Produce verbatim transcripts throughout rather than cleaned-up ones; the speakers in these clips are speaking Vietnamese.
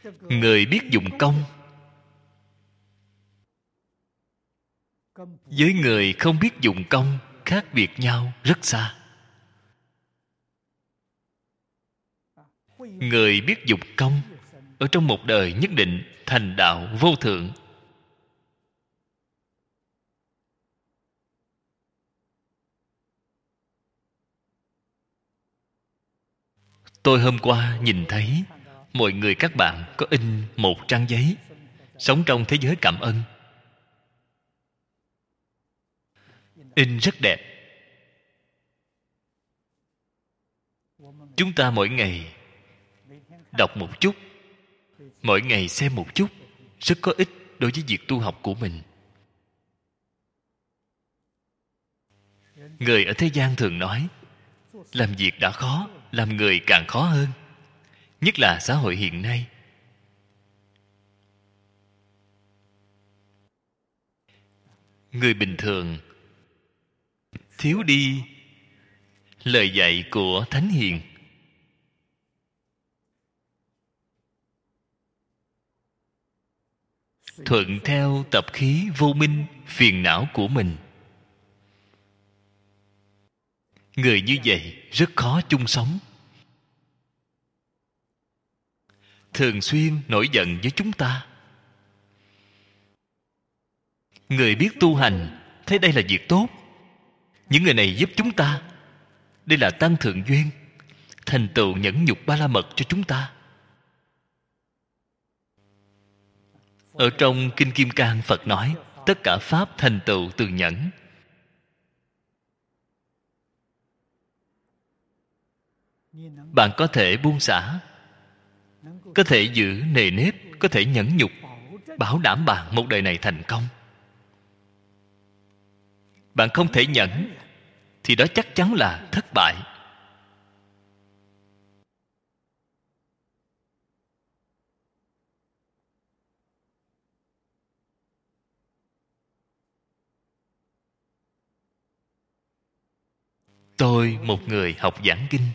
Người biết dụng công với người không biết dụng công khác biệt nhau rất xa. Người biết dụng công ở trong một đời nhất định thành đạo vô thượng. Tôi hôm qua nhìn thấy mọi người các bạn có in một trang giấy sống trong thế giới cảm ơn. In rất đẹp. Chúng ta mỗi ngày đọc một chút, mỗi ngày xem một chút, rất có ích đối với việc tu học của mình. Người ở thế gian thường nói làm việc đã khó, làm người càng khó hơn. Nhất là xã hội hiện nay. Người bình thường thiếu đi lời dạy của Thánh Hiền. Thuận theo tập khí vô minh phiền não của mình. Người như vậy rất khó chung sống. Thường xuyên nổi giận với chúng ta. Người biết tu hành thấy đây là việc tốt. Những người này giúp chúng ta. Đây là tăng thượng duyên, thành tựu nhẫn nhục ba la mật cho chúng ta. Ở trong Kinh Kim Cang, Phật nói tất cả pháp thành tựu từ nhẫn. Bạn có thể buông xả, có thể giữ nề nếp, có thể nhẫn nhục, bảo đảm bạn một đời này thành công. Bạn không thể nhẫn thì đó chắc chắn là thất bại. Tôi một người học giảng kinh,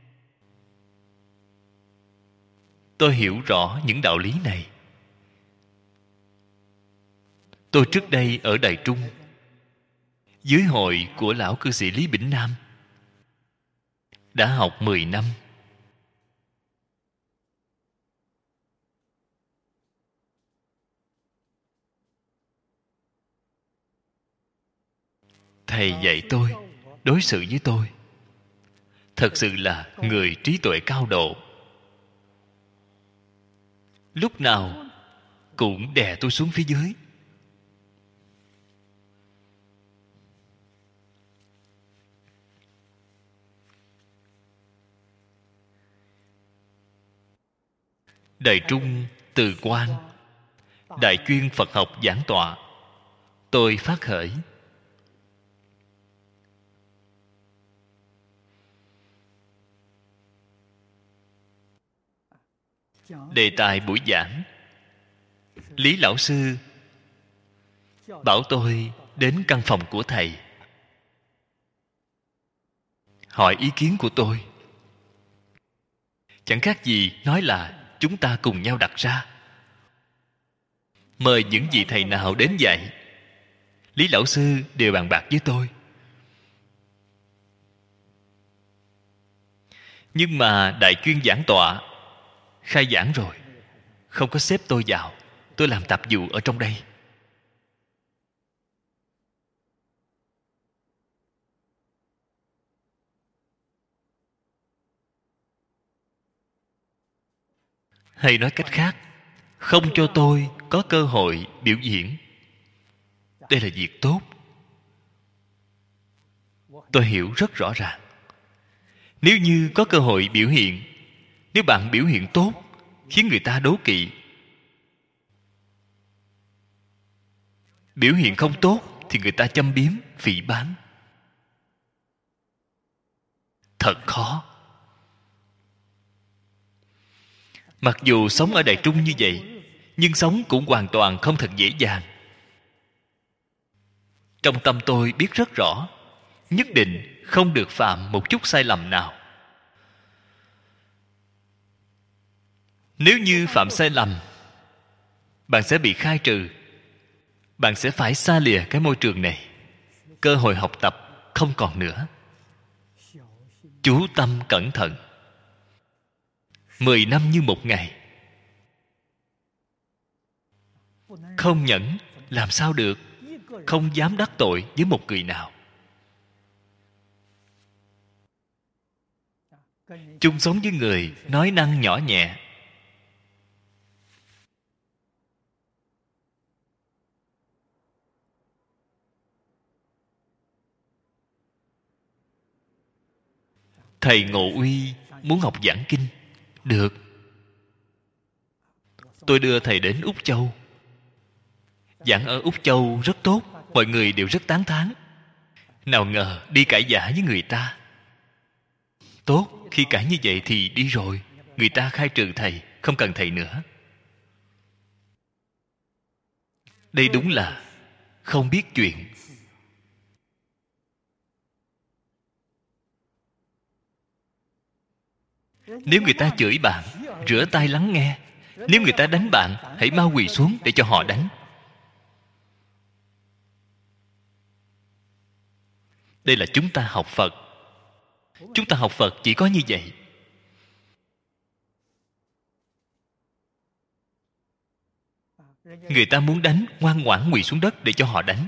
tôi hiểu rõ những đạo lý này. Tôi trước đây ở Đài Trung, dưới hội của lão cư sĩ Lý Bỉnh Nam, đã học mười năm. Thầy dạy tôi, đối xử với tôi thật sự là người trí tuệ cao độ. Lúc nào cũng đè tôi xuống phía dưới. Đài Trung, Từ Quan, Đại chuyên Phật học giảng tọa, tôi phát khởi. Đề tài buổi giảng, Lý Lão Sư bảo tôi đến căn phòng của thầy, hỏi ý kiến của tôi. Chẳng khác gì nói là chúng ta cùng nhau đặt ra, mời những vị thầy nào đến dạy. Lý Lão Sư đều bàn bạc với tôi. Nhưng mà đại chuyên giảng tọa khai giảng rồi, không có xếp tôi vào. Tôi làm tạp vụ ở trong đây. Hay nói cách khác, không cho tôi có cơ hội biểu diễn. Đây là việc tốt. Tôi hiểu rất rõ ràng. Nếu như có cơ hội biểu hiện, nếu bạn biểu hiện tốt, khiến người ta đố kỵ. Biểu hiện không tốt thì người ta châm biếm, phỉ báng. Thật khó. Mặc dù sống ở Đài Trung như vậy, nhưng sống cũng hoàn toàn không thật dễ dàng. Trong tâm tôi biết rất rõ, nhất định không được phạm một chút sai lầm nào. Nếu như phạm sai lầm, bạn sẽ bị khai trừ. Bạn sẽ phải xa lìa cái môi trường này. Cơ hội học tập không còn nữa. Chú tâm cẩn thận. Mười năm như một ngày. Không nhẫn làm sao được. Không dám đắc tội với một người nào. Chung sống với người nói năng nhỏ nhẹ, thầy Ngộ Uy muốn học giảng kinh. Được. Tôi đưa thầy đến Úc Châu. Giảng ở Úc Châu rất tốt. Mọi người đều rất tán thán. Nào ngờ đi cãi giả với người ta. Tốt, khi cãi như vậy thì đi rồi. Người ta khai trừ thầy, không cần thầy nữa. Đây đúng là không biết chuyện. Nếu người ta chửi bạn, rửa tay lắng nghe. Nếu người ta đánh bạn, hãy mau quỳ xuống để cho họ đánh. Đây là chúng ta học Phật. Chúng ta học Phật chỉ có như vậy. Người ta muốn đánh, ngoan ngoãn quỳ xuống đất để cho họ đánh.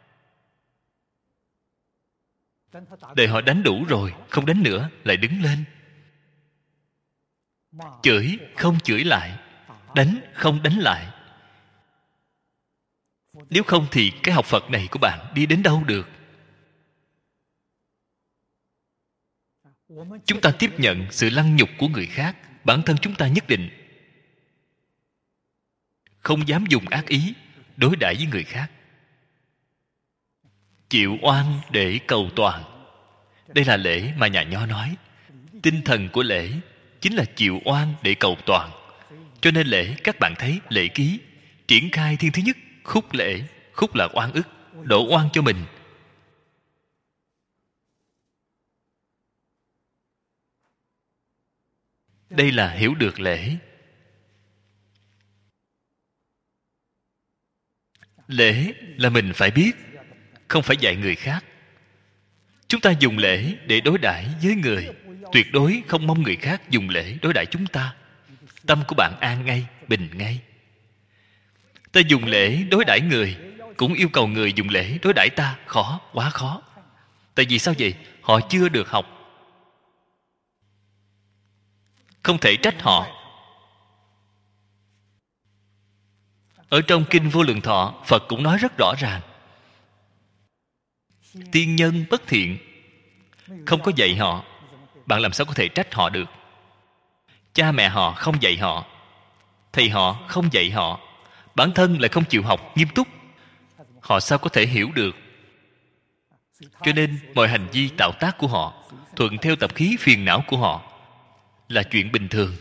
Để họ đánh đủ rồi, không đánh nữa, lại đứng lên. Chửi, không chửi lại. Đánh, không đánh lại. Nếu không thì cái học Phật này của bạn đi đến đâu được? Chúng ta tiếp nhận sự lăng nhục của người khác. Bản thân chúng ta nhất định không dám dùng ác ý đối đãi với người khác. Chịu oan để cầu toàn. Đây là lễ mà nhà Nho nói. Tinh thần của lễ chính là chịu oan để cầu toàn. Cho nên lễ, các bạn thấy lễ ký triển khai thiên thứ nhất, khúc lễ. Khúc là oan ức, đổ oan cho mình. Đây là hiểu được lễ. Lễ là mình phải biết, không phải dạy người khác. Chúng ta dùng lễ để đối đãi với người, tuyệt đối không mong người khác dùng lễ đối đãi chúng ta. Tâm của bạn an ngay, bình ngay. Ta dùng lễ đối đãi người, cũng yêu cầu người dùng lễ đối đãi ta. Khó, quá khó. Tại vì sao vậy? Họ chưa được học. Không thể trách họ. Ở trong Kinh Vô Lượng Thọ, Phật cũng nói rất rõ ràng. Tiên nhân bất thiện, không có dạy họ, bạn làm sao có thể trách họ được? Cha mẹ họ không dạy họ, thầy họ không dạy họ, bản thân lại không chịu học nghiêm túc, họ sao có thể hiểu được? Cho nên mọi hành vi tạo tác của họ thuận theo tập khí phiền não của họ là chuyện bình thường.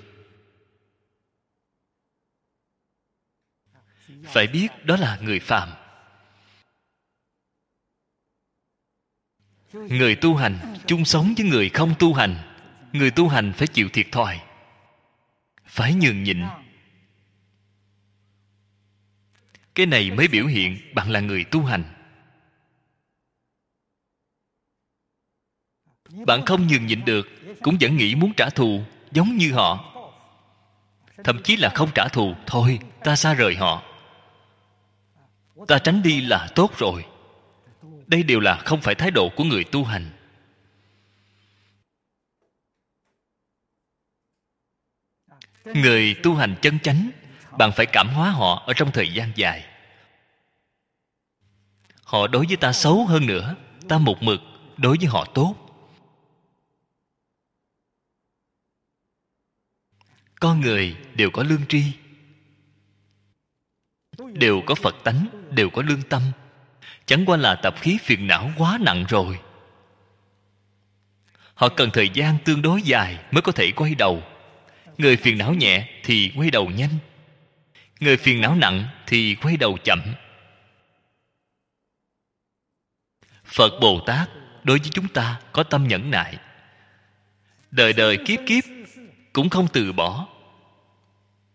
Phải biết đó là người phàm. Người tu hành chung sống với người không tu hành. Người tu hành phải chịu thiệt thòi, phải nhường nhịn. Cái này mới biểu hiện bạn là người tu hành. Bạn không nhường nhịn được, cũng vẫn nghĩ muốn trả thù giống như họ. Thậm chí là không trả thù, thôi ta xa rời họ, ta tránh đi là tốt rồi. Đây đều là không phải thái độ của người tu hành. Người tu hành chân chánh, bạn phải cảm hóa họ ở trong thời gian dài. Họ đối với ta xấu hơn nữa, ta một mực đối với họ tốt. Con người đều có lương tri, đều có Phật tánh, đều có lương tâm. Chẳng qua là tập khí phiền não quá nặng rồi. Họ cần thời gian tương đối dài mới có thể quay đầu. Người phiền não nhẹ thì quay đầu nhanh, người phiền não nặng thì quay đầu chậm. Phật Bồ Tát đối với chúng ta có tâm nhẫn nại, đời đời kiếp kiếp cũng không từ bỏ.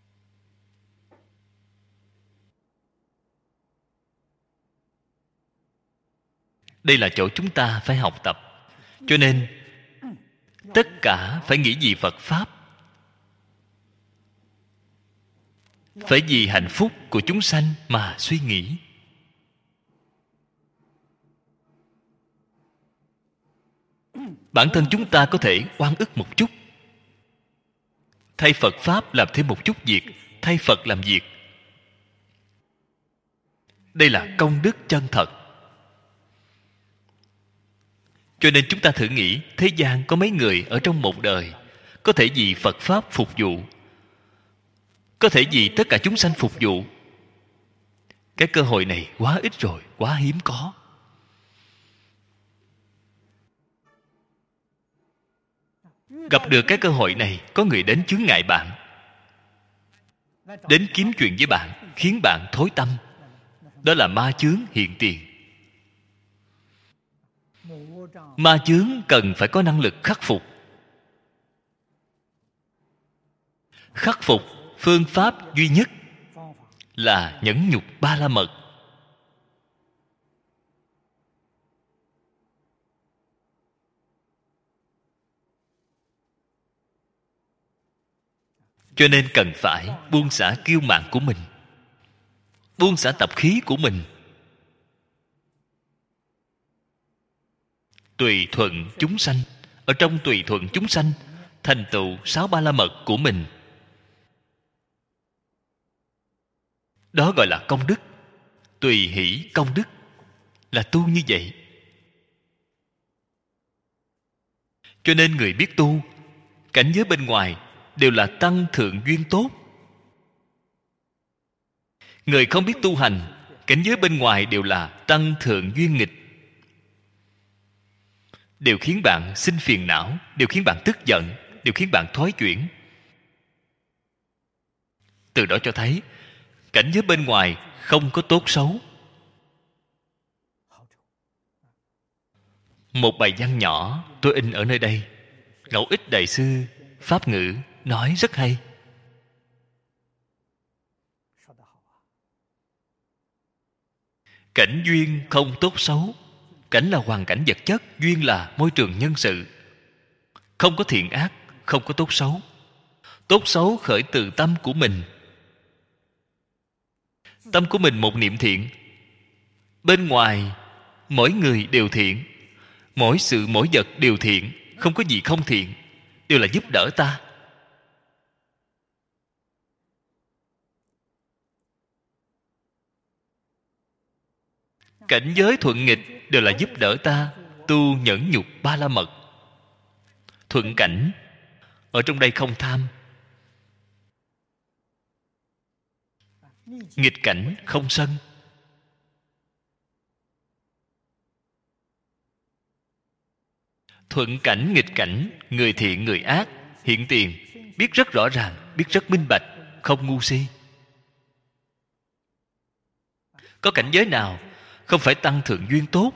Đây là chỗ chúng ta phải học tập. Cho nên tất cả phải nghĩ vì Phật Pháp, phải vì hạnh phúc của chúng sanh mà suy nghĩ. Bản thân chúng ta có thể oan ức một chút, thay Phật Pháp làm thêm một chút việc, thay Phật làm việc. Đây là công đức chân thật. Cho nên chúng ta thử nghĩ, thế gian có mấy người ở trong một đời có thể vì Phật Pháp phục vụ, có thể vì tất cả chúng sanh phục vụ? Cái cơ hội này quá ít rồi, quá hiếm có. Gặp được cái cơ hội này, có người đến chướng ngại bạn, đến kiếm chuyện với bạn, khiến bạn thối tâm. Đó là ma chướng hiện tiền. Ma chướng cần phải có năng lực khắc phục. Khắc phục phương pháp duy nhất là nhẫn nhục ba la mật. Cho nên cần phải buông xả kiêu mạn của mình, buông xả tập khí của mình, tùy thuận chúng sanh. Ở trong tùy thuận chúng sanh thành tựu sáu ba la mật của mình. Đó gọi là công đức. Tùy hỷ công đức là tu như vậy. Cho nên người biết tu, cảnh giới bên ngoài đều là tăng thượng duyên tốt. Người không biết tu hành, cảnh giới bên ngoài đều là tăng thượng duyên nghịch, đều khiến bạn sinh phiền não, đều khiến bạn tức giận, đều khiến bạn thoái chuyển. Từ đó cho thấy cảnh giới bên ngoài không có tốt xấu. Một bài văn nhỏ tôi in ở nơi đây, Ngẫu Ích Đại sư Pháp ngữ nói rất hay. Cảnh duyên không tốt xấu. Cảnh là hoàn cảnh vật chất, duyên là môi trường nhân sự. Không có thiện ác, không có tốt xấu. Tốt xấu khởi từ tâm của mình. Tâm của mình một niệm thiện, bên ngoài mỗi người đều thiện, mỗi sự mỗi vật đều thiện, không có gì không thiện, đều là giúp đỡ ta. Cảnh giới thuận nghịch đều là giúp đỡ ta tu nhẫn nhục ba la mật. Thuận cảnh ở trong đây không tham, nghịch cảnh không sân. Thuận cảnh nghịch cảnh, người thiện người ác, hiện tiền, biết rất rõ ràng, biết rất minh bạch, không ngu si. Có cảnh giới nào không phải tăng thượng duyên tốt?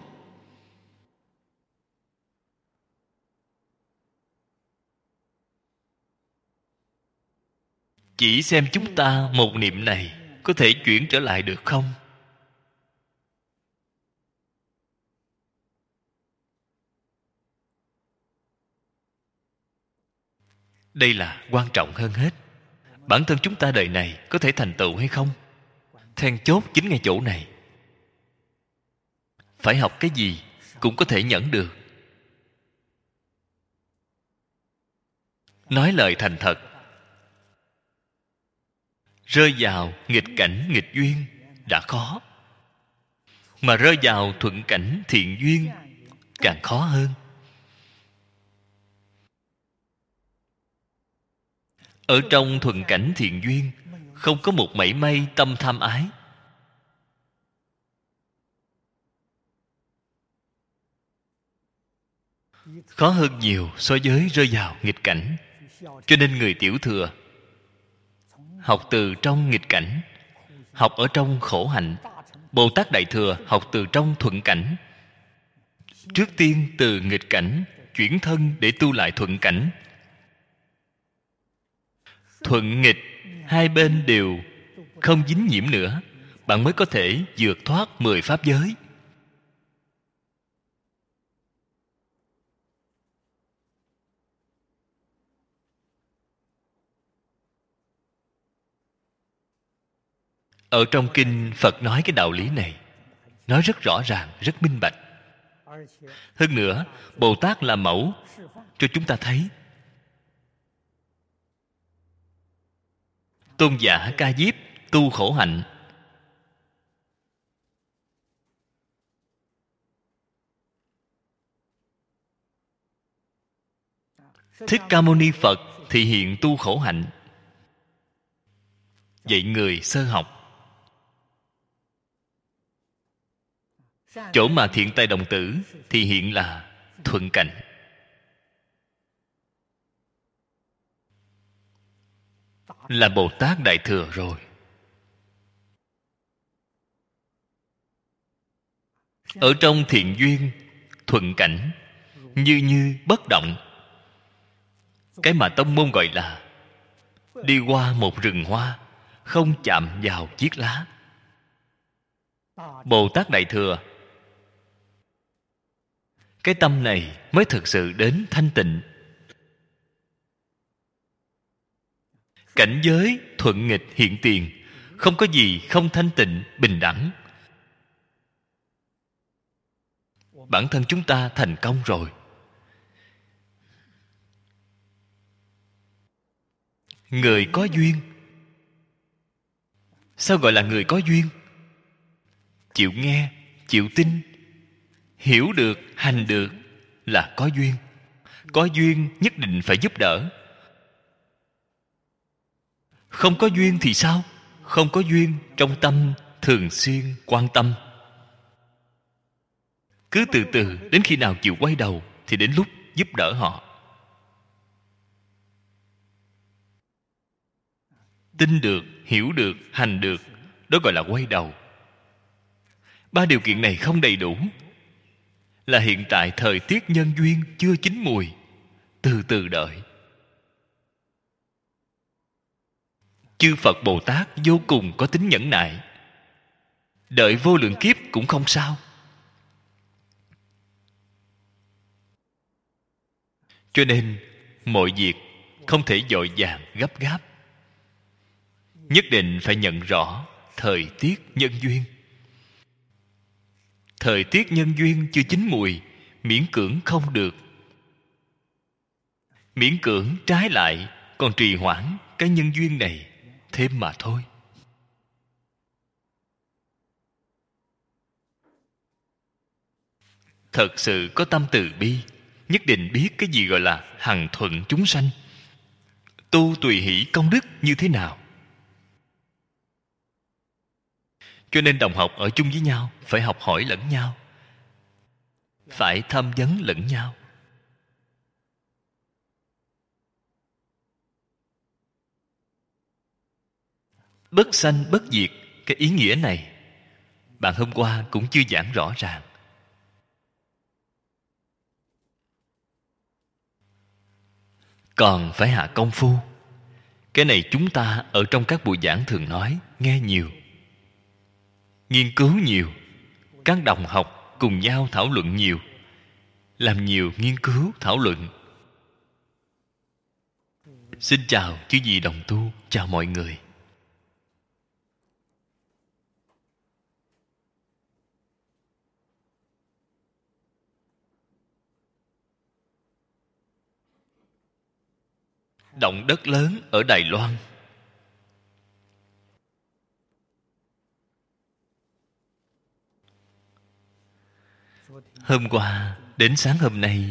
Chỉ xem chúng ta một niệm này có thể chuyển trở lại được không? Đây là quan trọng hơn hết. Bản thân chúng ta đời này có thể thành tựu hay không, then chốt chính ngay chỗ này. Phải học cái gì cũng có thể nhẫn được. Nói lời thành thật, rơi vào nghịch cảnh nghịch duyên đã khó, mà rơi vào thuận cảnh thiện duyên càng khó hơn. Ở trong thuận cảnh thiện duyên không có một mảy may tâm tham ái. Khó hơn nhiều so với rơi vào nghịch cảnh. Cho nên người tiểu thừa học từ trong nghịch cảnh, học ở trong khổ hạnh. Bồ Tát Đại Thừa học từ trong thuận cảnh. Trước tiên từ nghịch cảnh chuyển thân để tu lại thuận cảnh. Thuận nghịch hai bên đều không dính nhiễm nữa, bạn mới có thể vượt thoát mười pháp giới. Ở trong kinh Phật nói cái đạo lý này, nói rất rõ ràng, rất minh bạch. Hơn nữa, Bồ Tát là mẫu cho chúng ta thấy. Tôn giả Ca Diếp tu khổ hạnh, Thích Ca Mâu Ni Phật thị hiện tu khổ hạnh, dạy người sơ học. Chỗ mà Thiện Tài Đồng Tử thị hiện là thuận cảnh. Là Bồ Tát Đại Thừa rồi. Ở trong thiện duyên, thuận cảnh, như như bất động. Cái mà tông môn gọi là đi qua một rừng hoa, không chạm vào chiếc lá. Bồ Tát Đại Thừa, cái tâm này mới thực sự đến thanh tịnh. Cảnh giới thuận nghịch hiện tiền, không có gì không thanh tịnh, bình đẳng. Bản thân chúng ta thành công rồi. Người có duyên. Sao gọi là người có duyên? Chịu nghe, chịu tin, hiểu được, hành được là có duyên. Có duyên nhất định phải giúp đỡ. Không có duyên thì sao? Không có duyên, trong tâm thường xuyên quan tâm. Cứ từ từ, đến khi nào chịu quay đầu thì đến lúc giúp đỡ họ. Tin được, hiểu được, hành được, đó gọi là quay đầu. Ba điều kiện này không đầy đủ, là hiện tại thời tiết nhân duyên chưa chín mùi. Từ từ đợi. Chư Phật Bồ Tát vô cùng có tính nhẫn nại. Đợi vô lượng kiếp cũng không sao. Cho nên mọi việc không thể vội vàng gấp gáp. Nhất định phải nhận rõ thời tiết nhân duyên. Thời tiết nhân duyên chưa chín mùi, miễn cưỡng không được. Miễn cưỡng trái lại còn trì hoãn cái nhân duyên này thêm mà thôi. Thật sự có tâm từ bi, nhất định biết cái gì gọi là hằng thuận chúng sanh. Tu tùy hỷ công đức như thế nào. Cho nên đồng học ở chung với nhau phải học hỏi lẫn nhau, phải tham vấn lẫn nhau. Bất sanh bất diệt, cái ý nghĩa này bạn hôm qua cũng chưa giảng rõ ràng. Còn phải hạ công phu. Cái này chúng ta ở trong các buổi giảng thường nói, nghe nhiều, nghiên cứu nhiều, các đồng học cùng nhau thảo luận nhiều, làm nhiều nghiên cứu thảo luận. Xin chào chư vị đồng tu, chào mọi người. Động đất lớn ở Đài Loan. Hôm qua đến sáng hôm nay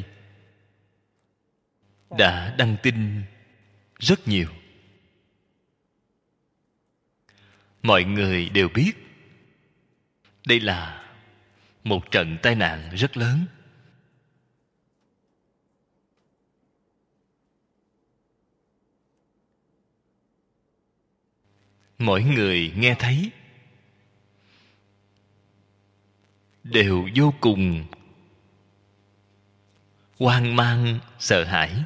đã đăng tin rất nhiều. Mọi người đều biết đây là một trận tai nạn rất lớn. Mọi người nghe thấy đều vô cùng hoang mang, sợ hãi.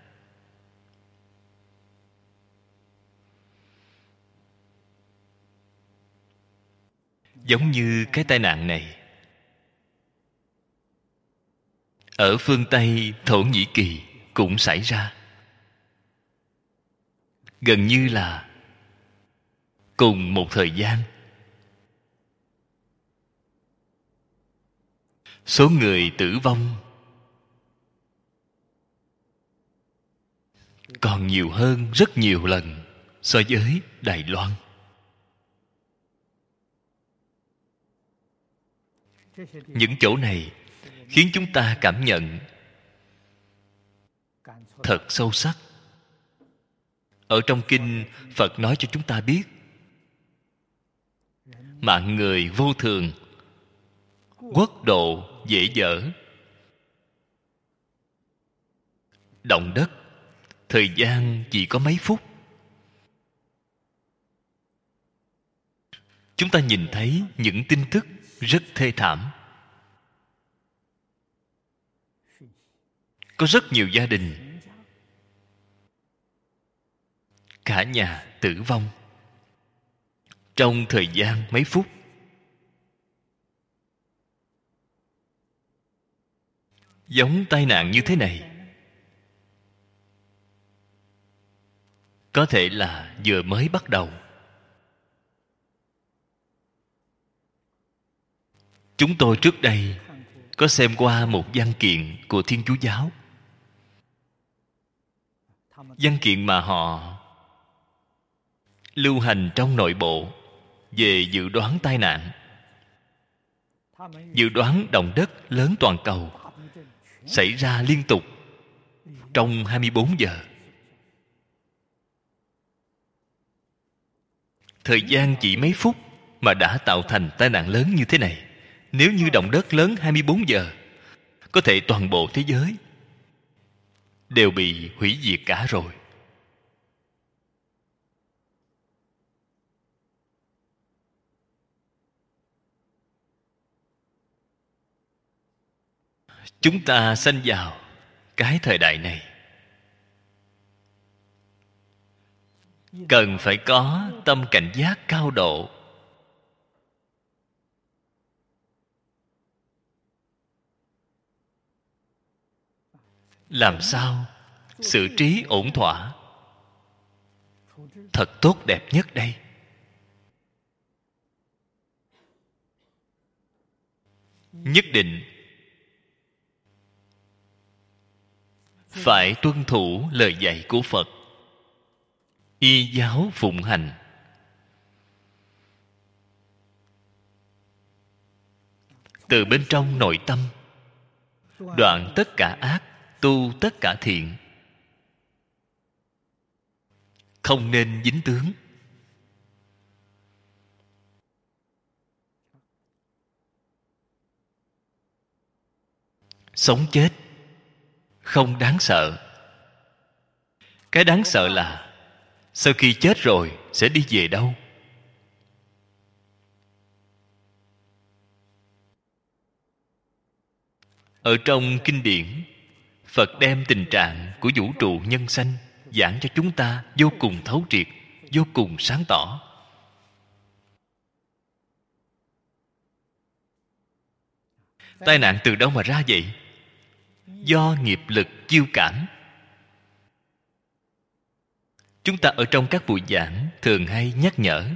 Giống như cái tai nạn này ở phương Tây Thổ Nhĩ Kỳ cũng xảy ra. Gần như là cùng một thời gian, số người tử vong còn nhiều hơn rất nhiều lần so với Đài Loan. Những chỗ này khiến chúng ta cảm nhận thật sâu sắc. Ở trong kinh, Phật nói cho chúng ta biết mạng người vô thường, quốc độ dễ dở. Động đất thời gian chỉ có mấy phút. Chúng ta nhìn thấy những tin tức rất thê thảm. Có rất nhiều gia đình cả nhà tử vong trong thời gian mấy phút. Giống tai nạn như thế này có thể là vừa mới bắt đầu. Chúng tôi trước đây có xem qua một văn kiện của Thiên Chúa Giáo. Văn kiện mà họ lưu hành trong nội bộ về dự đoán tai nạn, dự đoán động đất lớn toàn cầu xảy ra liên tục trong hai mươi bốn giờ. Thời gian chỉ mấy phút mà đã tạo thành tai nạn lớn như thế này. Nếu như động đất lớn hai mươi bốn giờ, có thể toàn bộ thế giới đều bị hủy diệt cả rồi. Chúng ta sanh vào cái thời đại này, cần phải có tâm cảnh giác cao độ. Làm sao xử trí ổn thỏa thật tốt đẹp nhất đây? Nhất định phải tuân thủ lời dạy của Phật, y giáo phụng hành. Từ bên trong nội tâm đoạn tất cả ác, tu tất cả thiện. Không nên dính tướng. Sống chết không đáng sợ. Cái đáng sợ là sau khi chết rồi sẽ đi về đâu? Ở trong kinh điển, Phật đem tình trạng của vũ trụ nhân sanh giảng cho chúng ta vô cùng thấu triệt, vô cùng sáng tỏ. Tai nạn từ đâu mà ra vậy? Do nghiệp lực chiêu cảm. Chúng ta ở trong các buổi giảng thường hay nhắc nhở.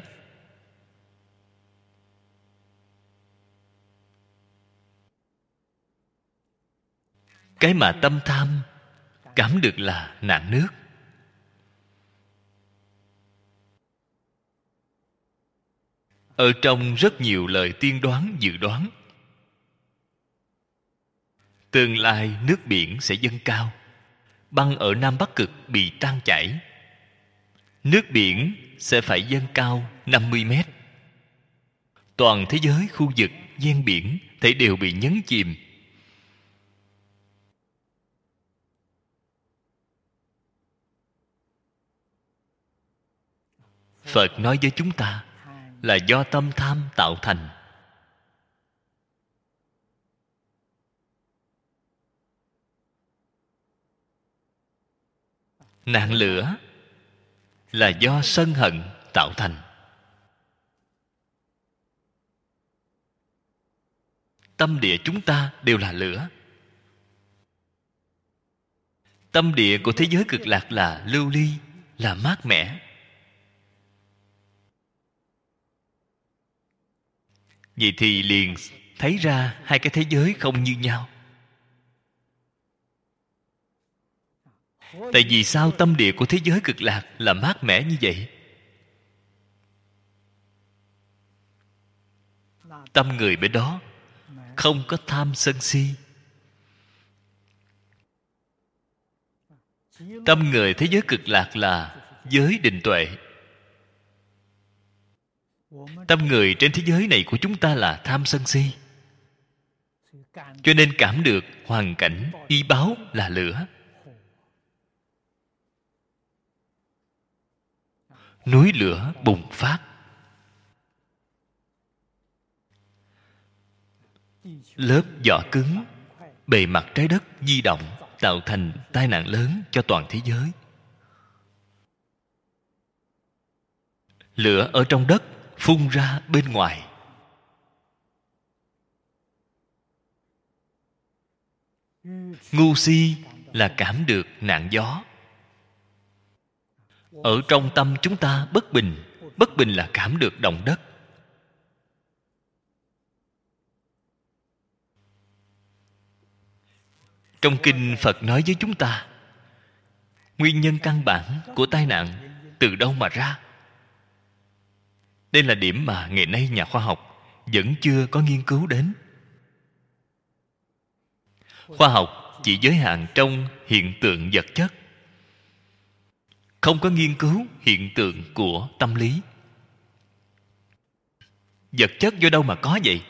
Cái mà tâm tham cảm được là nạn nước. Ở trong rất nhiều lời tiên đoán dự đoán, tương lai nước biển sẽ dâng cao, băng ở Nam Bắc Cực bị tan chảy, nước biển sẽ phải dâng cao năm mươi mét. Toàn thế giới khu vực ven biển thể đều bị nhấn chìm. Phật nói với chúng ta là do tâm tham tạo thành. Nạn lửa là do sân hận tạo thành. Tâm địa chúng ta đều là lửa. Tâm địa của thế giới cực lạc là lưu ly, là mát mẻ. Vậy thì liền thấy ra hai cái thế giới không như nhau. Tại vì sao tâm địa của thế giới cực lạc là mát mẻ như vậy? Tâm người bên đó không có tham sân si. Tâm người thế giới cực lạc là giới định tuệ. Tâm người trên thế giới này của chúng ta là tham sân si. Cho nên cảm được hoàn cảnh y báo là lửa. Núi lửa bùng phát. Lớp vỏ cứng bề mặt trái đất di động, tạo thành tai nạn lớn cho toàn thế giới. Lửa ở trong đất phun ra bên ngoài. Ngu si là cảm được nạn gió. Ở trong tâm chúng ta bất bình. Bất bình là cảm được động đất. Trong kinh Phật nói với chúng ta, nguyên nhân căn bản của tai nạn từ đâu mà ra? Đây là điểm mà ngày nay nhà khoa học vẫn chưa có nghiên cứu đến. Khoa học chỉ giới hạn trong hiện tượng vật chất, không có nghiên cứu hiện tượng của tâm lý. Vật chất do đâu mà có vậy?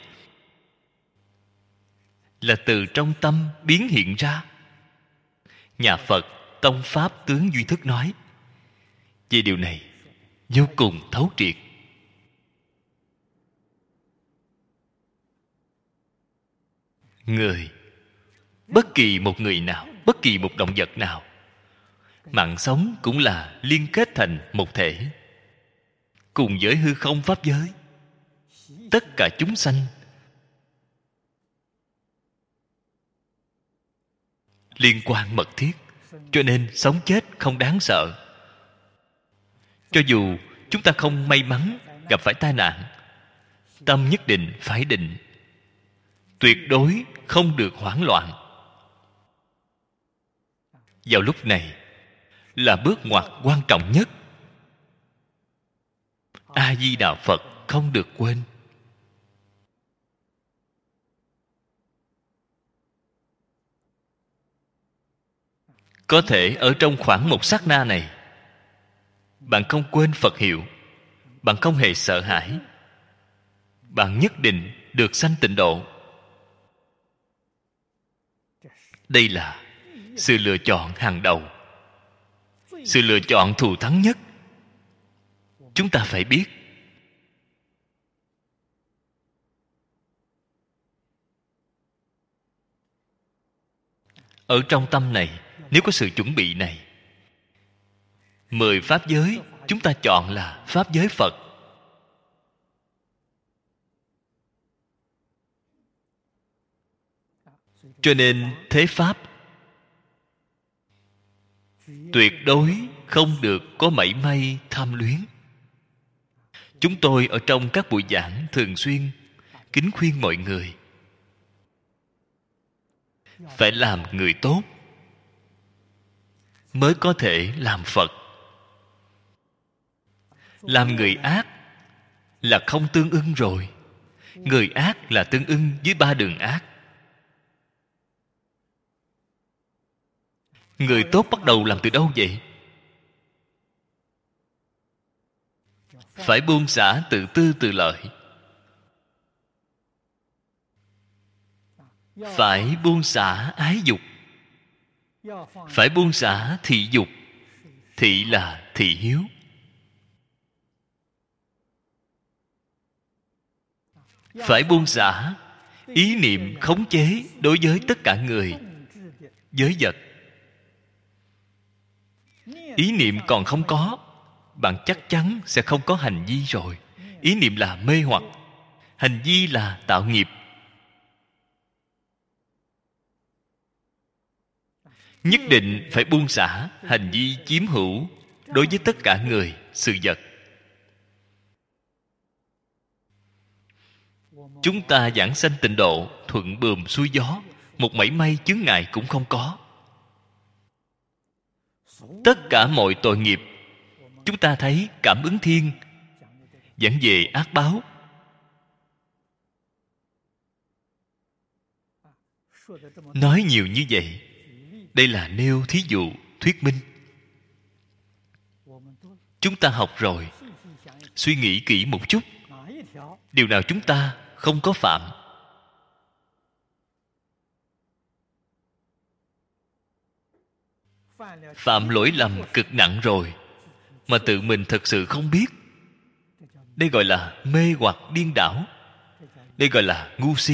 Là từ trong tâm biến hiện ra. Nhà Phật Tông Pháp Tướng Duy Thức nói về điều này vô cùng thấu triệt. Người, bất kỳ một người nào, bất kỳ một động vật nào, mạng sống cũng là liên kết thành một thể, cùng với hư không pháp giới. Tất cả chúng sanh liên quan mật thiết, cho nên sống chết không đáng sợ. Cho dù chúng ta không may mắn gặp phải tai nạn, tâm nhất định phải định, tuyệt đối không được hoảng loạn. Vào lúc này là bước ngoặt quan trọng nhất. A Di Đà Phật không được quên. Có thể ở trong khoảng một sát na này, bạn không quên Phật hiệu, bạn không hề sợ hãi, bạn nhất định được sanh tịnh độ. Đây là sự lựa chọn hàng đầu, sự lựa chọn thù thắng nhất. Chúng ta phải biết, ở trong tâm này, nếu có sự chuẩn bị này, mười pháp giới chúng ta chọn là pháp giới Phật. Cho nên thế pháp tuyệt đối không được có mảy may tham luyến. Chúng tôi ở trong các buổi giảng thường xuyên kính khuyên mọi người phải làm người tốt mới có thể làm Phật. Làm người ác là không tương ưng rồi. Người ác là tương ưng với ba đường ác. Người tốt bắt đầu làm từ đâu vậy? Phải buông xả tự tư tự lợi, phải buông xả ái dục, phải buông xả thị dục. Thị là thị hiếu. Phải buông xả ý niệm khống chế đối với tất cả người, giới vật. Ý niệm còn không có, bạn chắc chắn sẽ không có hành vi rồi. Ý niệm là mê hoặc, hành vi là tạo nghiệp. Nhất định phải buông xả hành vi chiếm hữu đối với tất cả người, sự vật. Chúng ta giảng sanh tịnh độ, thuận buồm xuôi gió, một mảy may chướng ngại cũng không có. Tất cả mọi tội nghiệp, chúng ta thấy Cảm Ứng Thiên giảng về ác báo, nói nhiều như vậy. Đây là nêu thí dụ, thuyết minh. Chúng ta học rồi, suy nghĩ kỹ một chút, điều nào chúng ta không có phạm? Phạm lỗi lầm cực nặng rồi mà tự mình thật sự không biết. Đây gọi là mê hoặc điên đảo. Đây gọi là ngu si.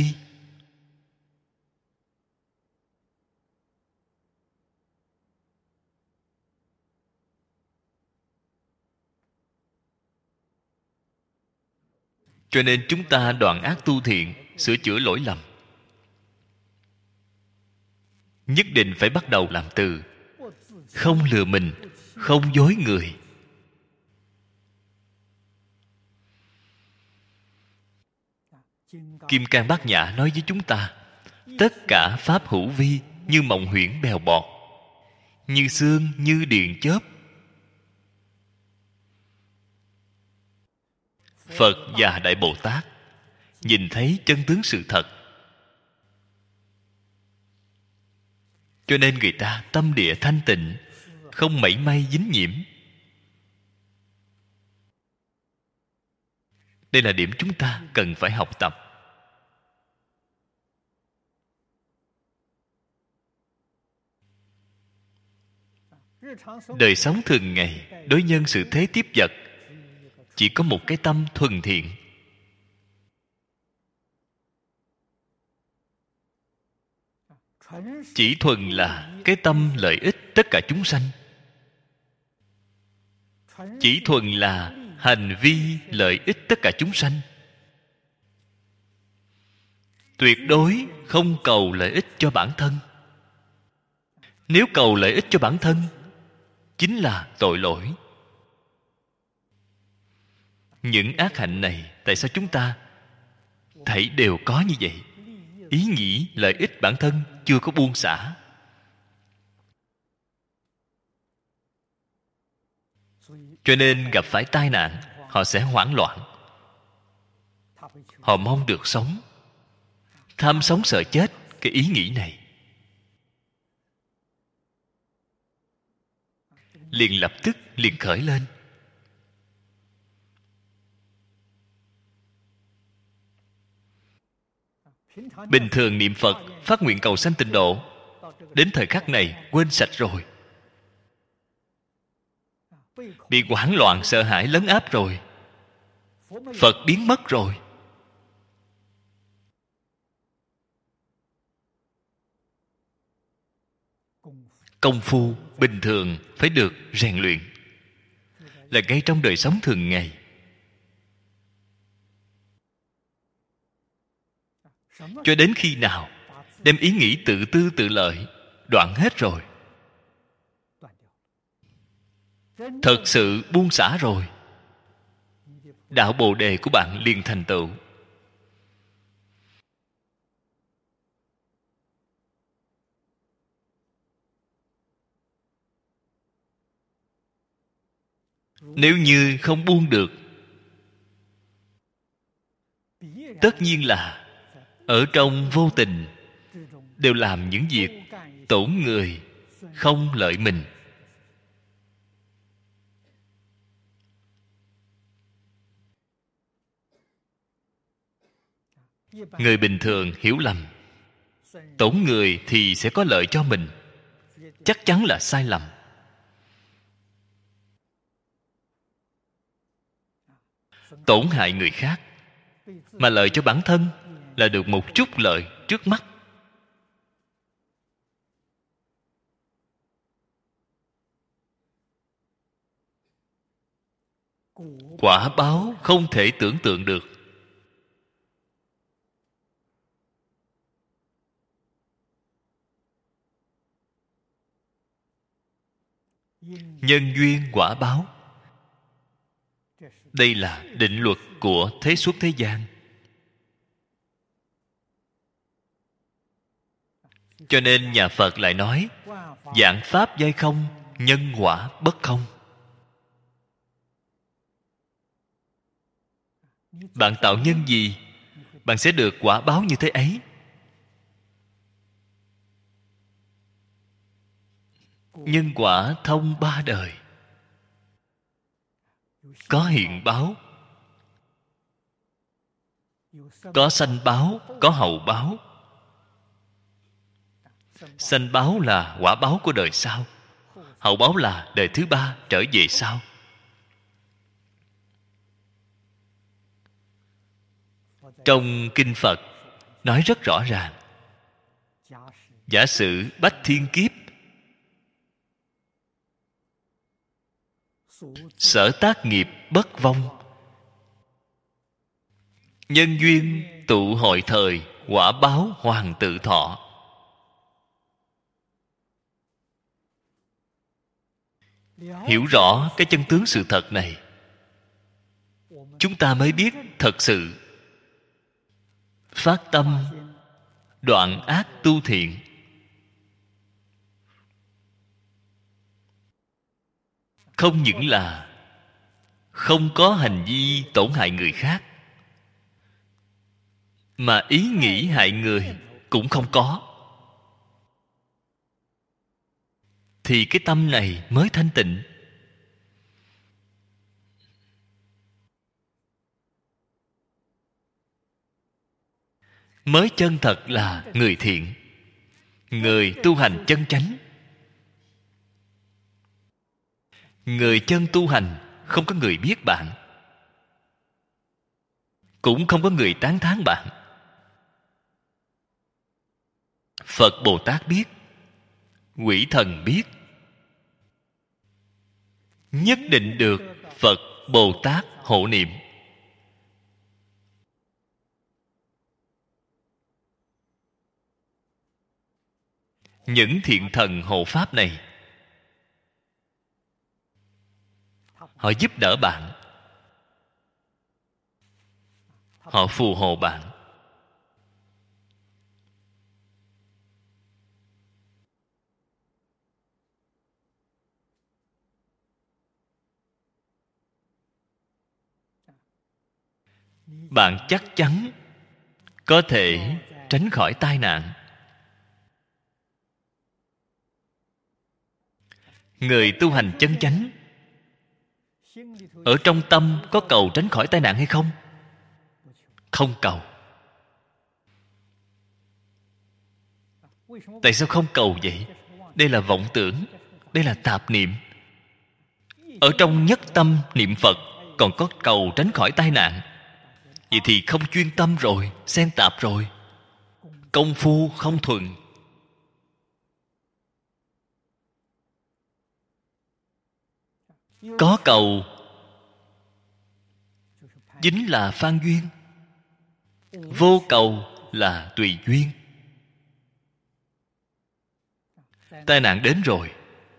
Cho nên chúng ta đoạn ác tu thiện, sửa chữa lỗi lầm, nhất định phải bắt đầu làm từ không lừa mình, không dối người. Kim Cang Bát Nhã nói với chúng ta, tất cả pháp hữu vi như mộng huyễn bèo bọt, như sương như điện chớp. Phật và Đại Bồ Tát nhìn thấy chân tướng sự thật, cho nên người ta tâm địa thanh tịnh, không mảy may dính nhiễm. Đây là điểm chúng ta cần phải học tập. Đời sống thường ngày, đối nhân xử thế tiếp vật, chỉ có một cái tâm thuần thiện. Chỉ thuần là cái tâm lợi ích tất cả chúng sanh. Chỉ thuần là hành vi lợi ích tất cả chúng sanh. Tuyệt đối không cầu lợi ích cho bản thân. Nếu cầu lợi ích cho bản thân, chính là tội lỗi. Những ác hạnh này, tại sao chúng ta thấy đều có như vậy? Ý nghĩ lợi ích bản thân chưa có buông xả. Cho nên gặp phải tai nạn, họ sẽ hoảng loạn. Họ mong được sống. Tham sống sợ chết, cái ý nghĩ này liền lập tức liền khởi lên. Bình thường niệm Phật, phát nguyện cầu sanh tịnh độ, đến thời khắc này quên sạch rồi, bị hoảng loạn sợ hãi lấn áp rồi, Phật biến mất rồi. Công phu bình thường phải được rèn luyện, là ngay trong đời sống thường ngày. Cho đến khi nào đem ý nghĩ tự tư tự lợi đoạn hết rồi, thật sự buông xả rồi, đạo Bồ Đề của bạn liền thành tựu. Nếu như không buông được, tất nhiên là ở trong vô tình đều làm những việc tổn người, không lợi mình. Người bình thường hiểu lầm, tổn người thì sẽ có lợi cho mình, chắc chắn là sai lầm. Tổn hại người khác mà lợi cho bản thân là được một chút lợi trước mắt. Quả báo không thể tưởng tượng được. Nhân duyên quả báo, đây là định luật của thế xuất thế gian. Cho nên nhà Phật lại nói vạn pháp giai không, nhân quả bất không. Bạn tạo nhân gì, bạn sẽ được quả báo như thế ấy. Nhân quả thông ba đời, có hiện báo, có sanh báo, có hậu báo. Sanh báo là quả báo của đời sau, hậu báo là đời thứ ba trở về sau. Trong kinh Phật nói rất rõ ràng, giả sử bách thiên kiếp, sở tác nghiệp bất vong, nhân duyên tụ hội thời, quả báo hoàn tự thọ. Hiểu rõ cái chân tướng sự thật này, chúng ta mới biết thật sự phát tâm đoạn ác tu thiện. Không những là không có hành vi tổn hại người khác, mà ý nghĩ hại người cũng không có, thì cái tâm này mới thanh tịnh. Mới chân thật là người thiện, người tu hành chân chánh. Người chân tu hành, không có người biết bạn, cũng không có người tán thán bạn. Phật Bồ Tát biết, quỷ thần biết, nhất định được Phật Bồ Tát hộ niệm. Những thiện thần hộ pháp này, họ giúp đỡ bạn, họ phù hộ bạn. Bạn chắc chắn có thể tránh khỏi tai nạn. Người tu hành chân chánh, ở trong tâm có cầu tránh khỏi tai nạn hay không? Không cầu. Tại sao không cầu vậy? Đây là vọng tưởng, đây là tạp niệm. Ở trong nhất tâm niệm Phật còn có cầu tránh khỏi tai nạn, vậy thì không chuyên tâm rồi, xen tạp rồi, công phu không thuần. Có cầu chính là phan duyên, vô cầu là tùy duyên. Tai nạn đến rồi,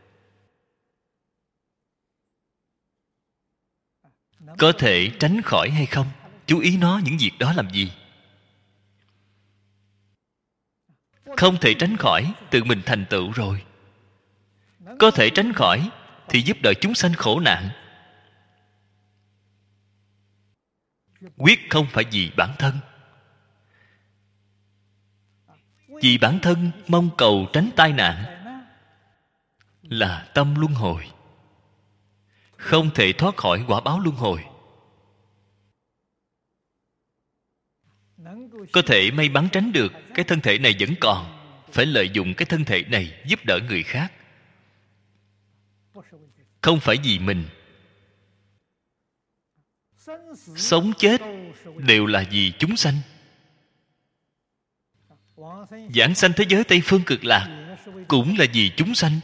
có thể tránh khỏi hay không? Chú ý nó những việc đó làm gì? Không thể tránh khỏi, tự mình thành tựu rồi. Có thể tránh khỏi thì giúp đỡ chúng sanh khổ nạn. Quyết không phải vì bản thân. Vì bản thân mong cầu tránh tai nạn là tâm luân hồi, không thể thoát khỏi quả báo luân hồi. Có thể may mắn tránh được, cái thân thể này vẫn còn, phải lợi dụng cái thân thể này giúp đỡ người khác, không phải vì mình. Sống chết đều là vì chúng sanh. Giảng sanh thế giới Tây Phương Cực Lạc cũng là vì chúng sanh.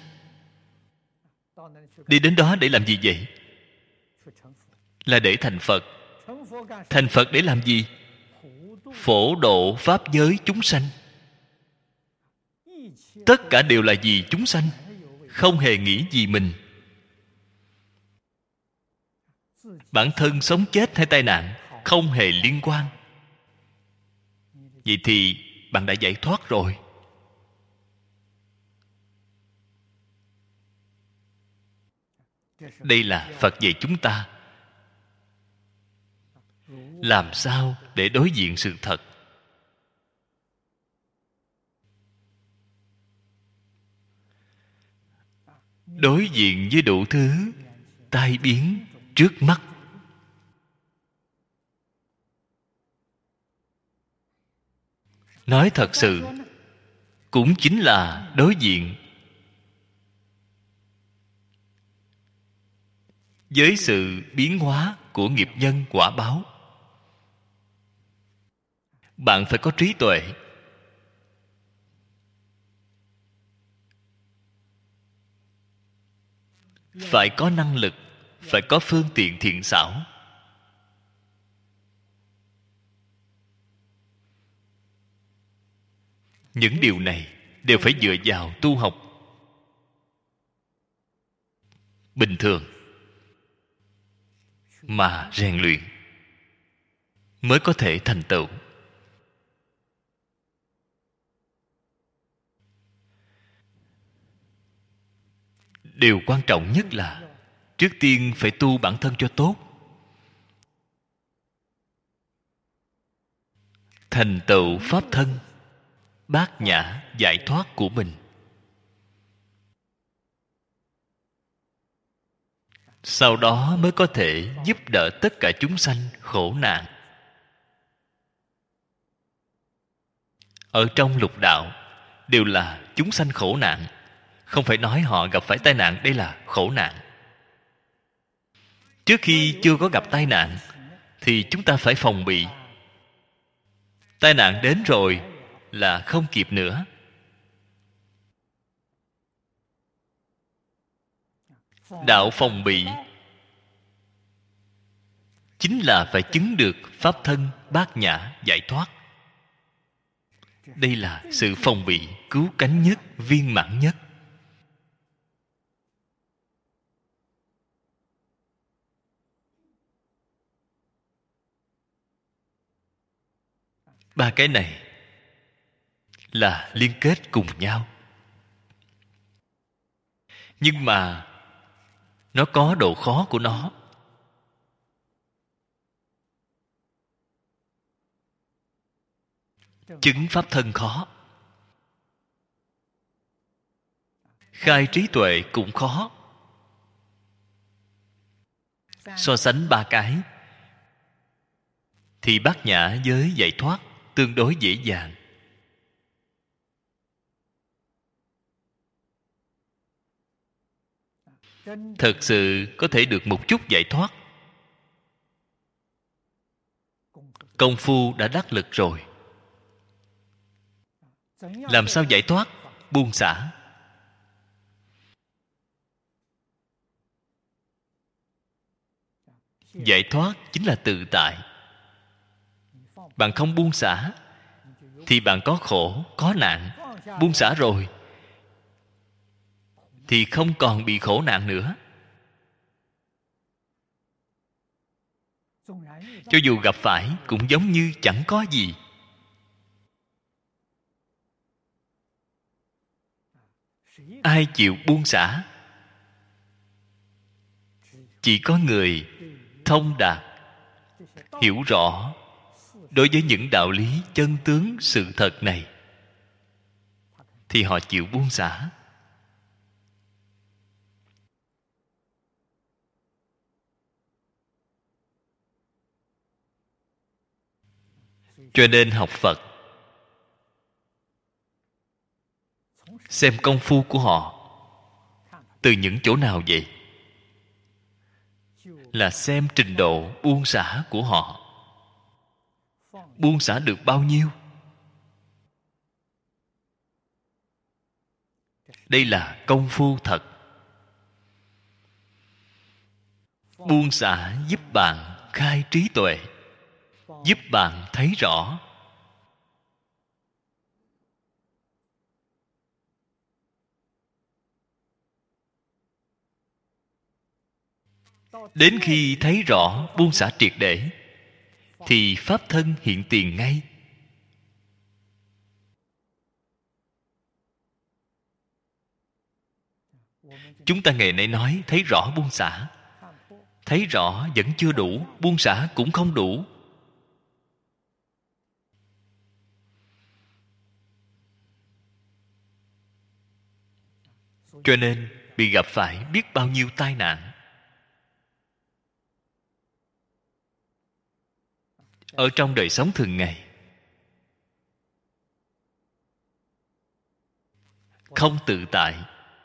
Đi đến đó để làm gì vậy? Là để thành Phật. Thành Phật để làm gì? Phổ độ pháp giới chúng sanh. Tất cả đều là vì chúng sanh, không hề nghĩ vì mình. Bản thân sống chết hay tai nạn không hề liên quan. Vậy thì bạn đã giải thoát rồi. Đây là Phật dạy chúng ta làm sao để đối diện sự thật. Đối diện với đủ thứ tai biến trước mắt. Nói thật sự cũng chính là đối diện với sự biến hóa của nghiệp nhân quả báo. Bạn phải có trí tuệ, phải có năng lực, phải có phương tiện thiện xảo. Những điều này đều phải dựa vào tu học bình thường mà rèn luyện mới có thể thành tựu. Điều quan trọng nhất là trước tiên phải tu bản thân cho tốt, thành tựu pháp thân bát nhã giải thoát của mình. Sau đó mới có thể giúp đỡ tất cả chúng sanh khổ nạn. Ở trong lục đạo đều là chúng sanh khổ nạn. Không phải nói họ gặp phải tai nạn, đây là khổ nạn. Trước khi chưa có gặp tai nạn thì chúng ta phải phòng bị. Tai nạn đến rồi là không kịp nữa. Đạo phòng bị chính là phải chứng được pháp thân bát nhã giải thoát. Đây là sự phòng bị cứu cánh nhất, viên mãn nhất. Ba cái này là liên kết cùng nhau. Nhưng mà nó có độ khó của nó. Chứng pháp thân khó, khai trí tuệ cũng khó. So sánh ba cái thì bát nhã với giải thoát tương đối dễ dàng. Thật sự có thể được một chút giải thoát, công phu đã đắc lực rồi. Làm sao giải thoát? Buông xả. Giải thoát chính là tự tại. Bạn không buông xả thì bạn có khổ, có nạn. Buông xả rồi thì không còn bị khổ nạn nữa. Cho dù gặp phải cũng giống như chẳng có gì. Ai chịu buông xả? Chỉ có người thông đạt, hiểu rõ đối với những đạo lý chân tướng sự thật này thì họ chịu buông xả. Cho nên học Phật, xem công phu của họ từ những chỗ nào vậy? Là xem trình độ buông xả của họ. Buông xả được bao nhiêu? Đây là công phu thật. Buông xả giúp bạn khai trí tuệ, giúp bạn thấy rõ. Đến khi thấy rõ buông xả triệt để thì pháp thân hiện tiền ngay. Chúng ta ngày nay nói thấy rõ buông xả. Thấy rõ vẫn chưa đủ, buông xả cũng không đủ. Cho nên bị gặp phải biết bao nhiêu tai nạn. Ở trong đời sống thường ngày, không tự tại.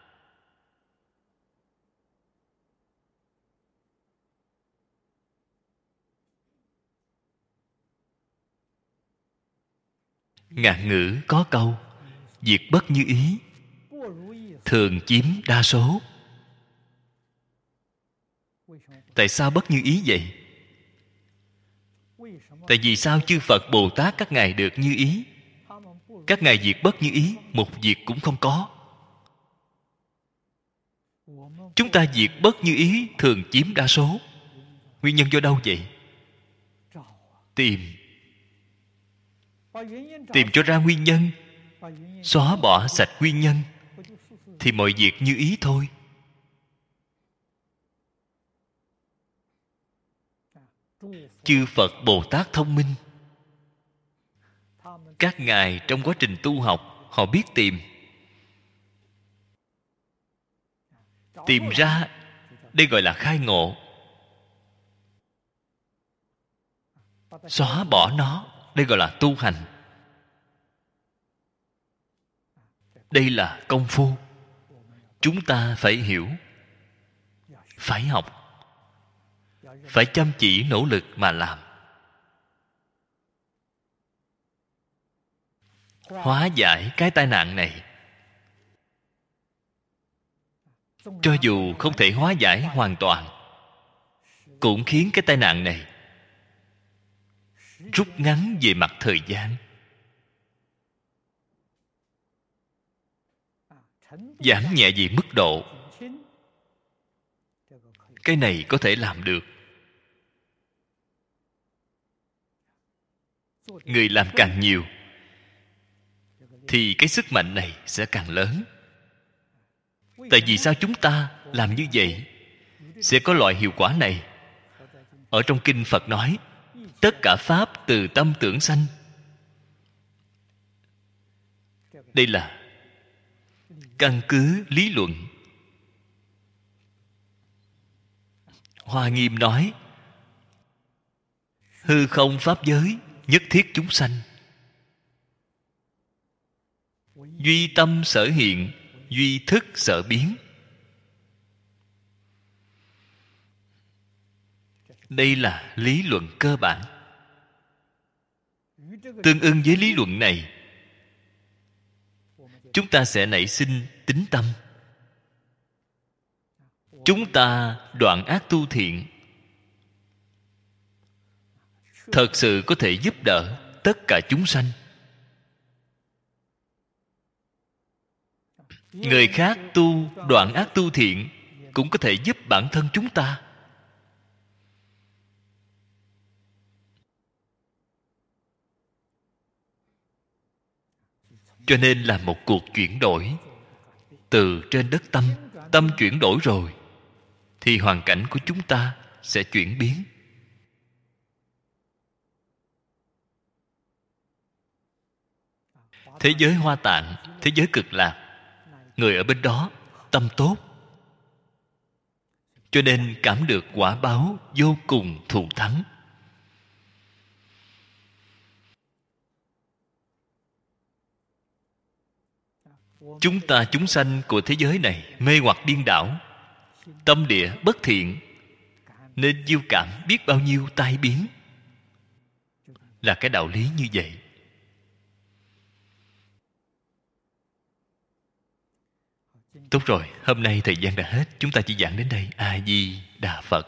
Ngạn ngữ có câu: việc bất như ý thường chiếm đa số. Tại sao bất như ý vậy? Tại vì sao chư Phật Bồ Tát các ngài được như ý? Các ngài việc bất như ý, một việc cũng không có. Chúng ta việc bất như ý thường chiếm đa số. Nguyên nhân do đâu vậy? Tìm. Tìm cho ra nguyên nhân, xóa bỏ sạch nguyên nhân, thì mọi việc như ý thôi. Chư Phật Bồ Tát thông minh. Các ngài trong quá trình tu học, họ biết tìm. Tìm ra, đây gọi là khai ngộ. Xóa bỏ nó, đây gọi là tu hành. Đây là công phu. Chúng ta phải hiểu, phải học, phải chăm chỉ nỗ lực mà làm. Hóa giải cái tai nạn này. Cho dù không thể hóa giải hoàn toàn, cũng khiến cái tai nạn này rút ngắn về mặt thời gian. Giảm nhẹ về mức độ. Cái này có thể làm được. Người làm càng nhiều thì cái sức mạnh này sẽ càng lớn. Tại vì sao chúng ta làm như vậy sẽ có loại hiệu quả này? Ở trong kinh Phật nói, tất cả pháp từ tâm tưởng sanh. Đây là căn cứ lý luận. Hoa Nghiêm nói, hư không pháp giới nhất thiết chúng sanh, duy tâm sở hiện, duy thức sở biến. Đây là lý luận cơ bản. Tương ưng với lý luận này, chúng ta sẽ nảy sinh tín tâm. Chúng ta đoạn ác tu thiện, thật sự có thể giúp đỡ tất cả chúng sanh. Người khác tu đoạn ác tu thiện cũng có thể giúp bản thân chúng ta. Cho nên là một cuộc chuyển đổi. Từ trên đất tâm, tâm chuyển đổi rồi, thì hoàn cảnh của chúng ta sẽ chuyển biến. Thế giới Hoa Tạng, thế giới Cực Lạc, người ở bên đó tâm tốt, cho nên cảm được quả báo vô cùng thù thắng. Chúng ta chúng sanh của thế giới này mê hoặc điên đảo, tâm địa bất thiện, nên diêu cảm biết bao nhiêu tai biến. Là cái đạo lý như vậy. Tốt rồi, hôm nay thời gian đã hết, chúng ta chỉ giảng đến đây. A Di Đà Phật.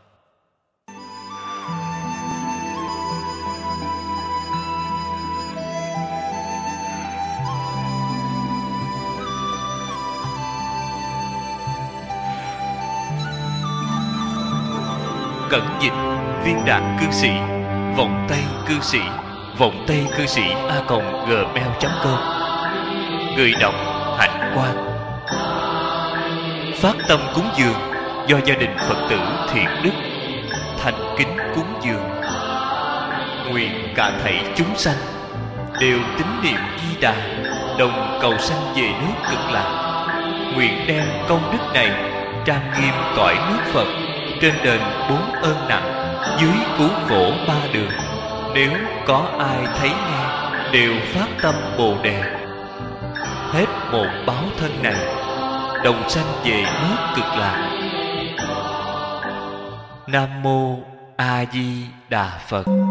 Cẩn dịch viên đạt cư sĩ, vọng tây cư sĩ, vọng tây cư sĩ a còng gmail chấm com. Người đọc Hạnh Quang. phát tâm cúng dường do gia đình Phật tử thiện đức thành kính cúng dường. Nguyện cả thảy chúng sanh đều tín niệm Di Đà, đồng cầu sanh về nước Cực Lạc. Nguyện đem công đức này trang nghiêm cõi nước Phật, trên đền bốn ơn nặng, dưới cứu khổ ba đường. Nếu có ai thấy nghe đều phát tâm Bồ Đề, hết một báo thân này đồng sanh về nước Cực Lạc. Nam mô A Di Đà Phật.